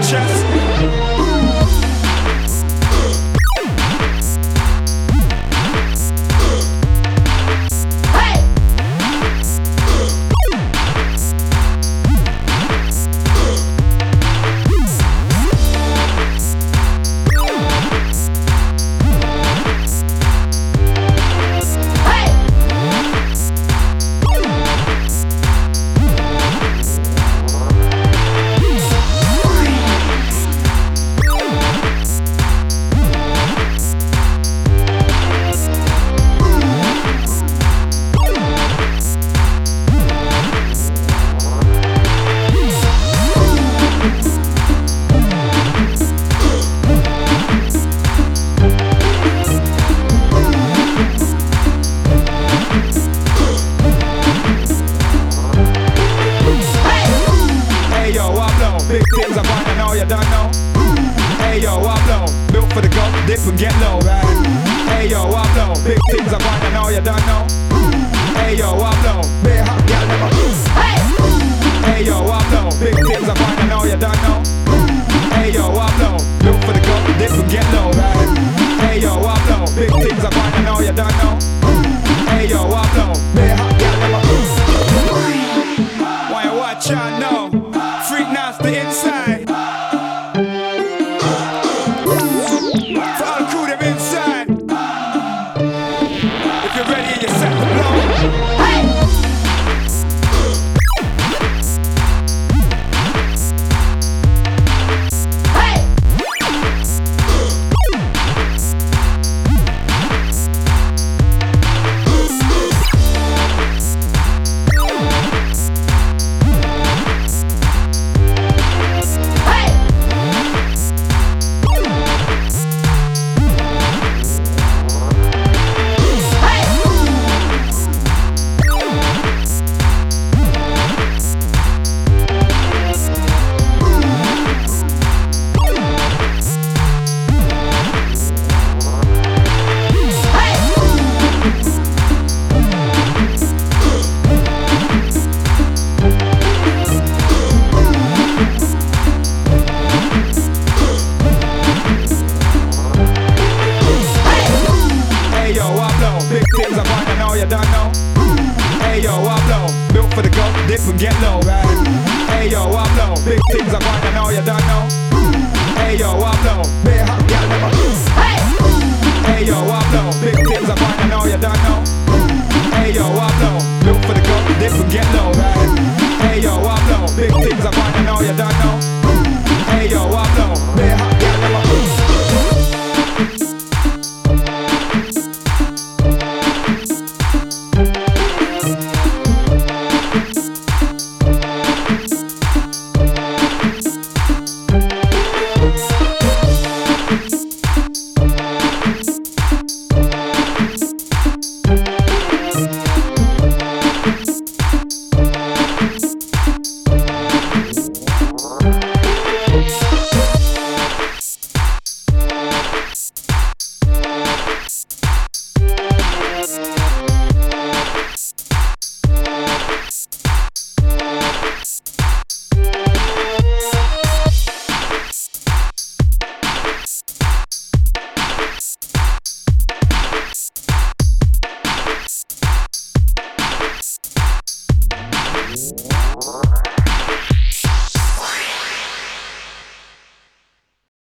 chest. Big things I want, I know you don't know. Hey yo, I blow, built for the go, dip and get low. Hey yo, I blow, big things I want, I know you don't know. Hey yo, I blow, big hot girl never. Hey yo, I blow, big things I want, I know you don't know. Hey yo, I blow, built for the go, dip and get low. Hey yo, I blow, big things I want, I know you don't know. Hey yo, I blow, big hot girl never. Why you watch out now? Freak nasty inside. For all the crew them inside. If you're ready and you're set to blow. Big things I want, I know you don't know. Hey yo, I blow, built for the go, dip and get low. Hey yo, I blow, big things I want, I know you don't know. Hey yo, I blow, big hot girl never. Hey yo, I blow, big things I want, I know you don't know. Hey yo, I blow, built for the go, dip and get low.